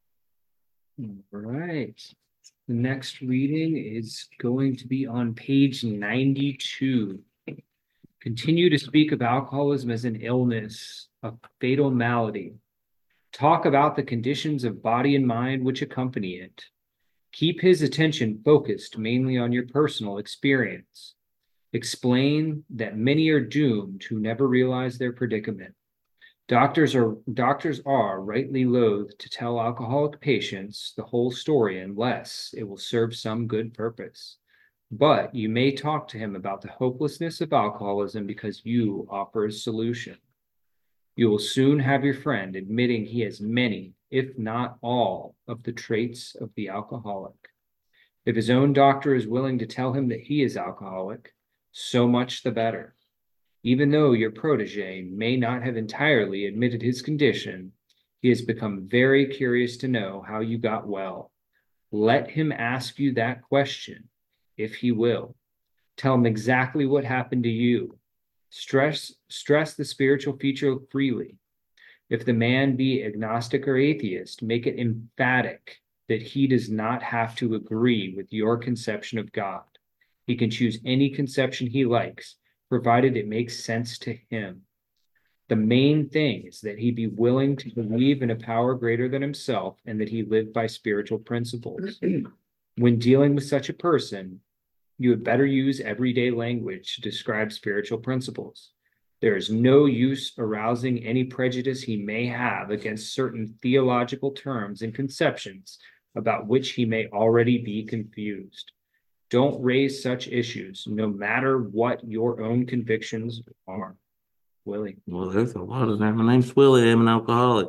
Speaker 1: All right. The next reading is going to be on page 92. Continue to speak of alcoholism as an illness, a fatal malady. Talk about the conditions of body and mind which accompany it. Keep his attention focused mainly on your personal experience. Explain that many are doomed who never realize their predicament. Doctors are rightly loath to tell alcoholic patients the whole story unless it will serve some good purpose. But you may talk to him about the hopelessness of alcoholism because you offer a solution. You will soon have your friend admitting he has many, if not all, of the traits of the alcoholic. If his own doctor is willing to tell him that he is alcoholic, so much the better. Even though your protege may not have entirely admitted his condition, he has become very curious to know how you got well. Let him ask you that question, if he will. Tell him exactly what happened to you. Stress the spiritual feature freely. If the man be agnostic or atheist, make it emphatic that he does not have to agree with your conception of God. He can choose any conception he likes, provided it makes sense to him. The main thing is that he be willing to believe in a power greater than himself and that he live by spiritual principles. When dealing with such a person, you had better use everyday language to describe spiritual principles. There is no use arousing any prejudice he may have against certain theological terms and conceptions about which he may already be confused. Don't raise such issues, no matter what your own convictions are. Willie.
Speaker 2: Well, there's a lot of them. My name's Willie. I'm an alcoholic.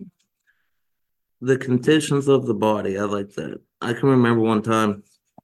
Speaker 2: The conditions of the body, I like that. I can remember one time,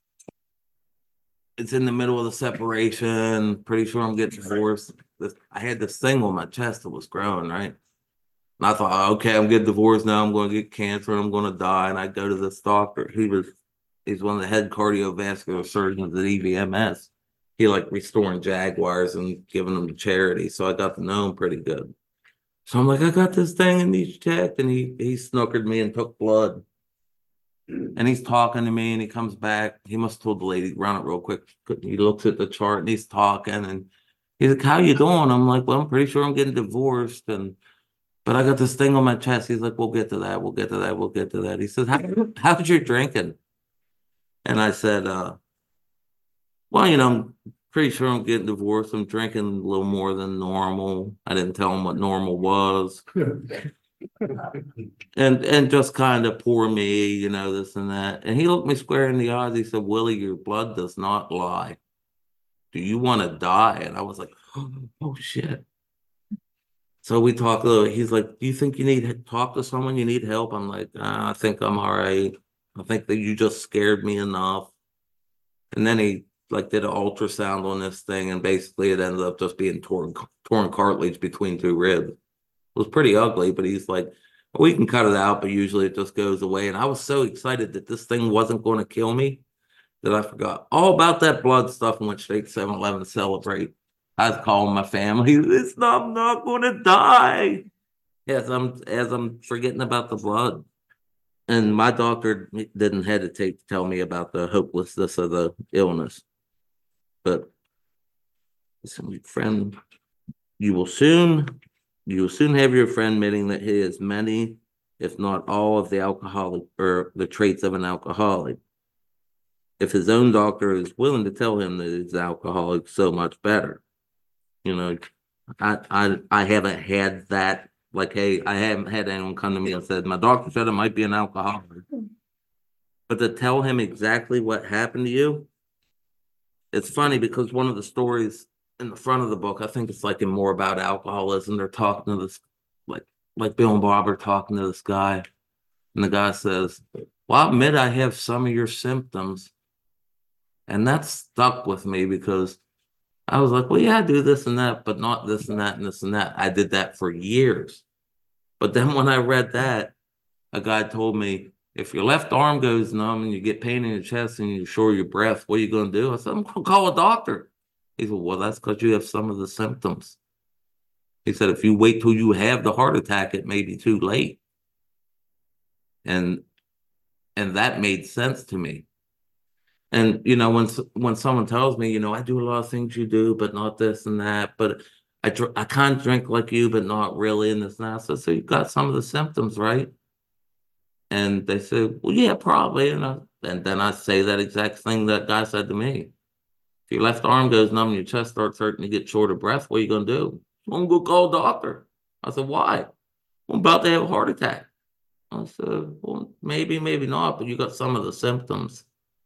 Speaker 2: it's in the middle of the separation, pretty sure I'm getting divorced. I had this thing on my chest that was growing, right? And I thought, okay, I'm getting divorced now, I'm going to get cancer, and I'm going to die. And I go to this doctor. He's one of the head cardiovascular surgeons at EVMS. He like restoring Jaguars and giving them to charity. So I got to know him pretty good. So I'm like, I got this thing and he's checked, and he snookered me and took blood. And he's talking to me and he comes back. He must have told the lady, run it real quick. He looks at the chart and he's talking and he's like, how you doing? I'm like, well, I'm pretty sure I'm getting divorced. But I got this thing on my chest. He's like, we'll get to that. We'll get to that. We'll get to that. He says, how's your drinking? And I said, well, pretty sure I'm getting divorced. I'm drinking a little more than normal. I didn't tell him what normal was. And just kind of poor me, you know, this and that. And he looked me square in the eyes. He said, Willie, your blood does not lie. Do you want to die? And I was like, oh shit. So we talked a little. He's like, do you think you need to talk to someone? You need help? I'm like, I think I'm all right. I think that you just scared me enough. And then he like did an ultrasound on this thing, and basically it ended up just being torn cartilage between two ribs. It was pretty ugly, but he's like, we can cut it out, but usually it just goes away. And I was so excited that this thing wasn't going to kill me that I forgot all about that blood stuff and went straight to 7-Eleven to celebrate. I was calling my family. I'm not going to die. As I'm forgetting about the blood. And my doctor didn't hesitate to tell me about the hopelessness of the illness. But listen, friend, you will soon have your friend admitting that he has many, if not all, of the alcoholic or the traits of an alcoholic. If his own doctor is willing to tell him that he's alcoholic, so much better. You know, I haven't had that. Like, hey, I haven't had anyone come to me and said, my doctor said I might be an alcoholic. But to tell him exactly what happened to you, it's funny because one of the stories in the front of the book, I think it's like in More About Alcoholism, they're talking to this, like Bill and Bob are talking to this guy. And the guy says, well, I'll admit I have some of your symptoms. And that stuck with me because I was like, well, yeah, I do this and that, but not this and that and this and that. I did that for years. But then when I read that, a guy told me, if your left arm goes numb and you get pain in your chest and you short your breath, what are you going to do? I said, I'm going to call a doctor. He said, well, that's because you have some of the symptoms. He said, if you wait till you have the heart attack, it may be too late. And that made sense to me. And, you know, when someone tells me, you know, I do a lot of things you do, but not this and that, but I can't drink like you, but not really, and this and that. So you've got some of the symptoms, right? And they said, well, yeah, probably. And then I say that exact thing that guy said to me. If your left arm goes numb and your chest starts hurting, you get short of breath, what are you going to do? I'm going to go call a doctor. I said, why? I'm about to have a heart attack. I said, well, maybe, maybe not, but you got some of the symptoms.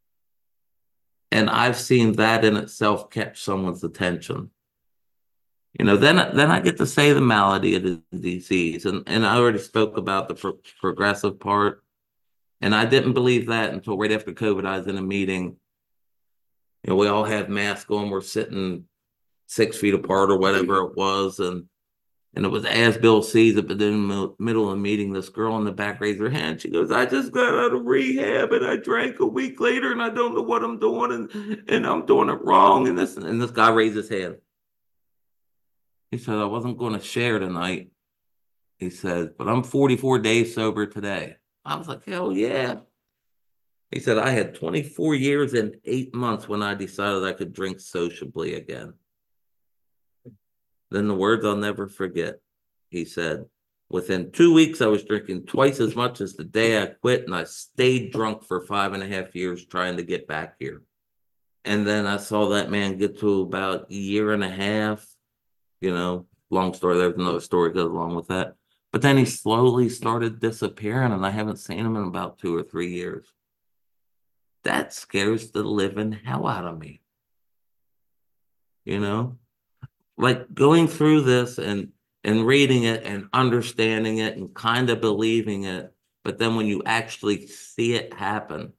Speaker 2: And I've seen that in itself catch someone's attention. You know, then I get to say the malady of the disease. And I already spoke about the progressive part. And I didn't believe that until right after COVID. I was in a meeting. You know, we all have masks on. We're sitting 6 feet apart or whatever it was. And it was as Bill sees it, but then in the middle of the meeting, this girl in the back raised her hand. She goes, I just got out of rehab and I drank a week later and I don't know what I'm doing and I'm doing it wrong. And this guy raised his hand. He said, I wasn't going to share tonight. He said, but I'm 44 days sober today. I was like, hell yeah. He said, I had 24 years and 8 months when I decided I could drink sociably again. Then the words I'll never forget. He said, within 2 weeks, I was drinking twice as much as the day I quit, and I stayed drunk for 5.5 years trying to get back here. And then I saw that man get to about a year and a half. You know, long story. There's another story goes along with that. But then he slowly started disappearing, and I haven't seen him in about 2 or 3 years. That scares the living hell out of me. You know? Like going through this and reading it and understanding it and kind of believing it, but then when you actually see it happen,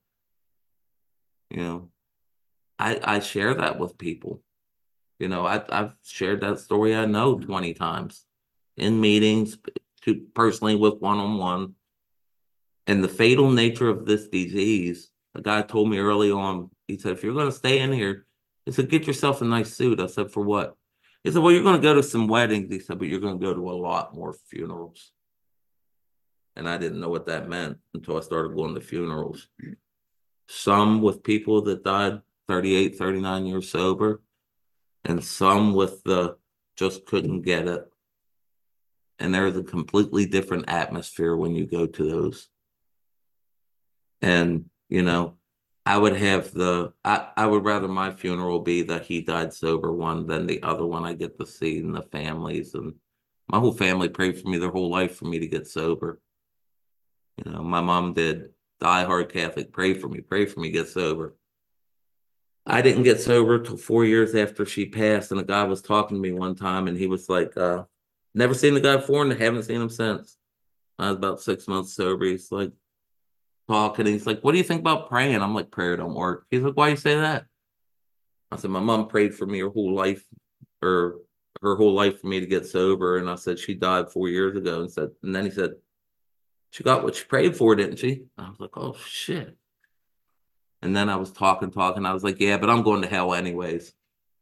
Speaker 2: you know, I share that with people. You know, I've shared that story, I know, 20 times in meetings, personally with one-on-one. And the fatal nature of this disease, the guy told me early on, he said, if you're going to stay in here, he said, get yourself a nice suit. I said, for what? He said, well, you're going to go to some weddings. He said, but you're going to go to a lot more funerals. And I didn't know what that meant until I started going to funerals. Some with people that died 38, 39 years sober, and some with the just couldn't get it. And there's a completely different atmosphere when you go to those. And, you know, I would have I would rather my funeral be the he died sober one than the other one I get to see and the families, and my whole family prayed for me their whole life for me to get sober. You know, my mom did, diehard Catholic, pray for me, get sober. I didn't get sober till 4 years after she passed, and a guy was talking to me one time, and he was like, never seen the guy before and haven't seen him since. I was about 6 months sober. He's like talking, he's like, what do you think about praying? I'm like, prayer don't work. He's like, why you say that? I said, my mom prayed for me her whole life, or her whole life for me to get sober. And I said, she died 4 years ago. And then he said, she got what she prayed for, didn't she? I was like, oh shit. And then I was talking. I was like, yeah, but I'm going to hell anyways.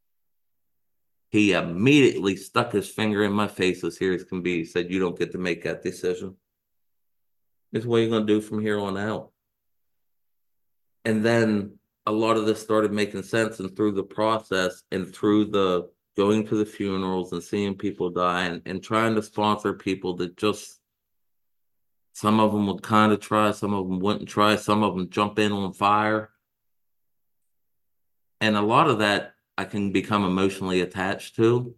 Speaker 2: He immediately stuck his finger in my face as serious can be. He said, you don't get to make that decision. It's what you're going to do from here on out. And then a lot of this started making sense. And through the process and through the going to the funerals and seeing people die and trying to sponsor people that just, some of them would kind of try, some of them wouldn't try, some of them jump in on fire. And a lot of that I can become emotionally attached to.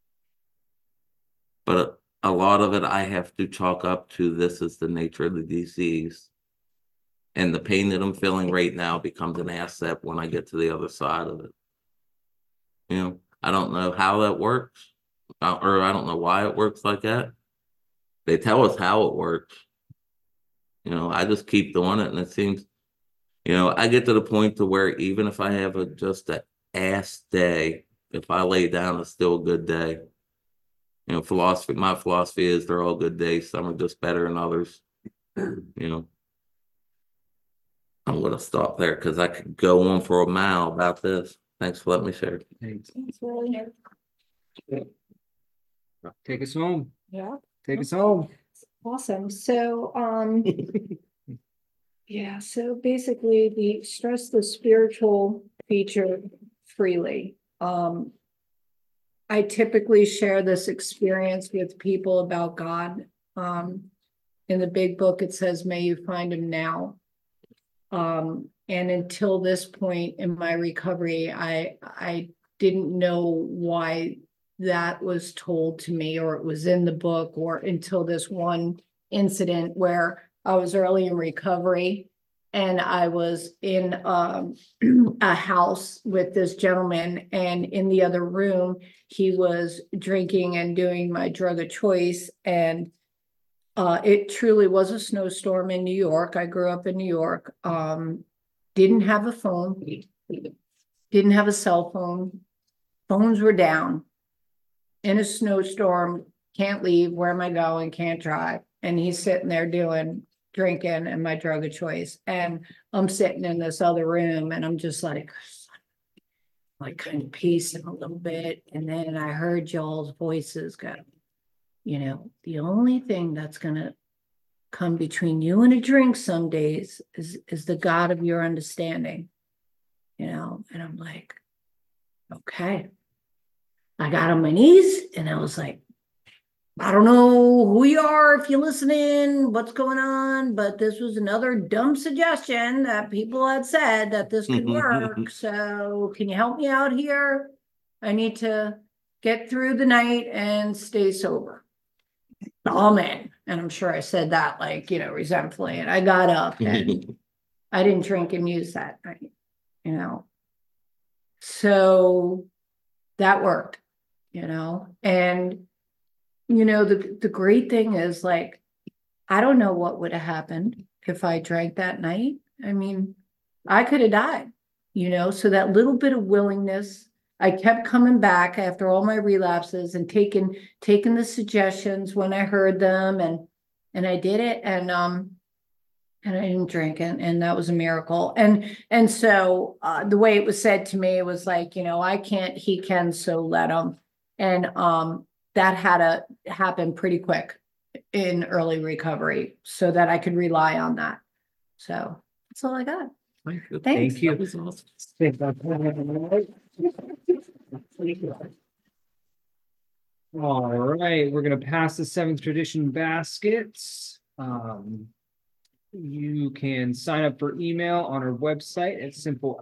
Speaker 2: But a lot of it I have to chalk up to this is the nature of the disease. And the pain that I'm feeling right now becomes an asset when I get to the other side of it. You know, I don't know how that works, or I don't know why it works like that. They tell us how it works. You know, I just keep doing it, and it seems, you know, I get to the point to where even if I have just an ass day, if I lay down, it's still a good day. You know, my philosophy is they're all good days. Some are just better than others. You know, I'm gonna stop there because I could go on for a mile about this. Thanks for letting me share.
Speaker 1: Thanks.
Speaker 3: Thanks, Willie.
Speaker 1: Take us home.
Speaker 3: Yeah,
Speaker 1: Take us home.
Speaker 3: awesome. So, yeah, so basically the stress the spiritual feature freely. I typically share this experience with people about God. In the big book, it says, may you find him now. And until this point in my recovery, I didn't know why that was told to me, or it was in the book, or until this one incident where I was early in recovery and I was in a house with this gentleman, and in the other room, he was drinking and doing my drug of choice. And it truly was a snowstorm in New York. I grew up in New York. Didn't have a phone, didn't have a cell phone. Phones were down. In a snowstorm, can't leave. Where am I going? Can't drive. And he's sitting there drinking and my drug of choice. And I'm sitting in this other room and I'm just like kind of pacing a little bit. And then I heard y'all's voices go, you know, the only thing that's going to come between you and a drink some days is the God of your understanding, you know. And I'm like, okay. I got on my knees and I was like, I don't know who you are, if you're listening, what's going on, but this was another dumb suggestion that people had said that this could work. So can you help me out here? I need to get through the night and stay sober. Amen. And I'm sure I said that like, you know, resentfully. And I got up and I didn't drink and use that night, you know. So that worked, you know. And you know, the great thing is, like, I don't know what would have happened if I drank that night. I mean, I could have died, you know. So that little bit of willingness, I kept coming back after all my relapses and taking the suggestions when I heard them, and I did it, and I didn't drink it, and that was a miracle. And so the way it was said to me was like, you know, I can't, he can, so let him. And that had to happen pretty quick in early recovery so that I could rely on that. So that's all I got. Thanks.
Speaker 1: Thank you.
Speaker 2: That was awesome.
Speaker 1: All right, we're gonna pass the seventh tradition baskets. You can sign up for email on our website at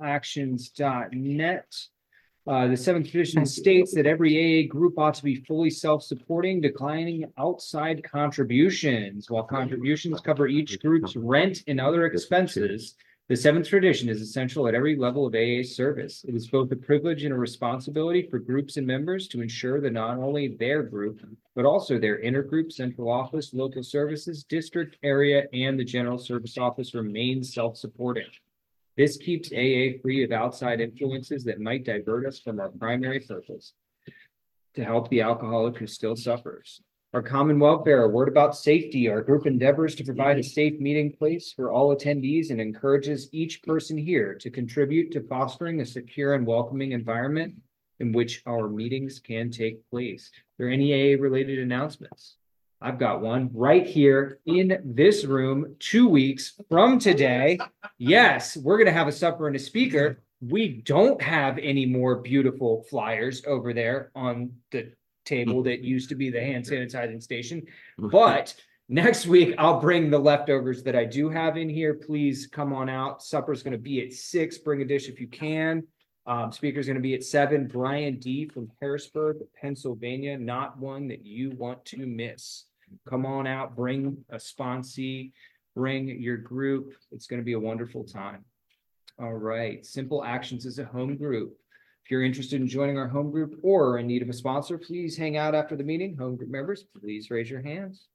Speaker 1: simpleactions.net. The seventh tradition states that every AA group ought to be fully self-supporting, declining outside contributions. While contributions cover each group's rent and other expenses, the seventh tradition is essential at every level of AA service. It is both a privilege and a responsibility for groups and members to ensure that not only their group, but also their intergroup, central office, local services, district, area, and the general service office remain self-supporting. This keeps AA free of outside influences that might divert us from our primary purpose, to help the alcoholic who still suffers. Our common welfare, a word about safety. Our group endeavors to provide a safe meeting place for all attendees and encourages each person here to contribute to fostering a secure and welcoming environment in which our meetings can take place. Are there any AA related announcements? I've got one right here in this room 2 weeks from today. Yes, we're going to have a supper and a speaker. We don't have any more beautiful flyers over there on the table that used to be the hand sanitizing station. But next week, I'll bring the leftovers that I do have in here. Please come on out. Supper's going to be at 6. Bring a dish if you can. Speaker's going to be at 7. Brian D. from Harrisburg, Pennsylvania. Not one that you want to miss. Come on out, bring a sponsee, bring your group. It's going to be a wonderful time. All right, Simple Actions is a home group. If you're interested in joining our home group or in need of a sponsor, please hang out after the meeting. Home group members, please raise your hands.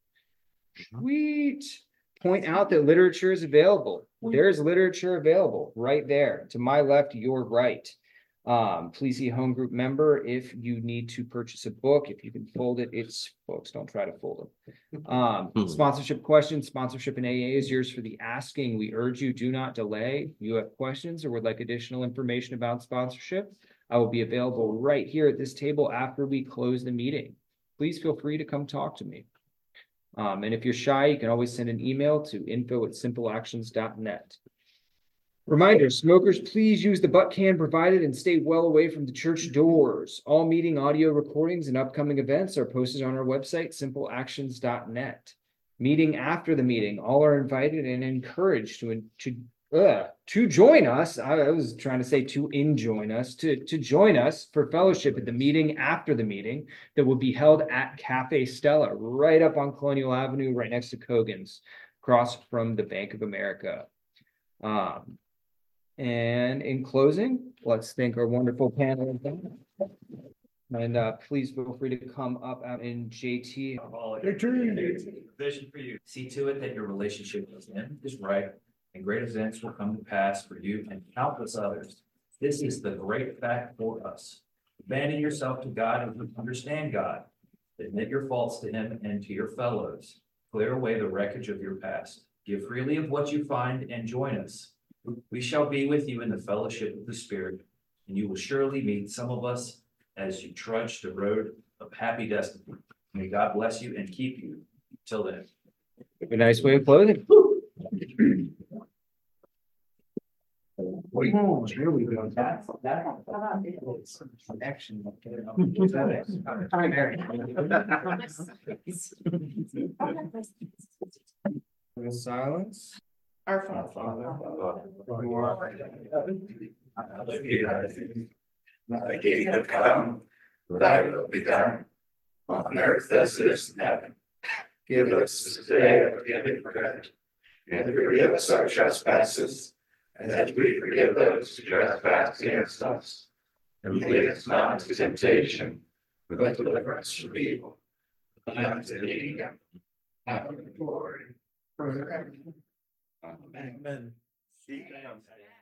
Speaker 1: Sweet. Point out that literature is available. There's literature available right there. To my left, your right. Please see home group member if you need to purchase a book. If you can fold it, it's folks, don't try to fold them. Sponsorship questions, sponsorship in AA is yours for the asking. We urge you, do not delay. If you have questions or would like additional information about sponsorship, I will be available right here at this table after we close the meeting. Please feel free to come talk to me. And if you're shy, you can always send an email to info@simpleactions.net. Reminder, smokers, please use the butt can provided and stay well away from the church doors. All meeting audio recordings and upcoming events are posted on our website, simpleactions.net. Meeting after the meeting, all are invited and encouraged to join us. I was trying to say to join us for fellowship at the meeting after the meeting that will be held at Cafe Stella, right up on Colonial Avenue, right next to Kogan's, across from the Bank of America. And in closing, let's thank our wonderful panel. And please feel free to come up out in JT.
Speaker 4: Vision for you. See to it that your relationship with him is right, and great events will come to pass for you and countless others. This is the great fact for us. Abandon yourself to God and understand God. Admit your faults to him and to your fellows. Clear away the wreckage of your past. Give freely of what you find and join us. We shall be with you in the fellowship of the Spirit, and you will surely meet some of us as you trudge the road of happy destiny. May God bless you and keep you. Till then.
Speaker 1: A nice way of closing. Silence.
Speaker 3: Our
Speaker 4: Father,
Speaker 1: who art in
Speaker 4: heaven, thy kingdom come, thy will be done, on earth as it is in heaven. Give us today our daily bread, and forgive us our trespasses, as we forgive those who trespass against us. And lead us not into temptation, but deliver us from evil. Thine is the kingdom, and the glory, forever. Amen.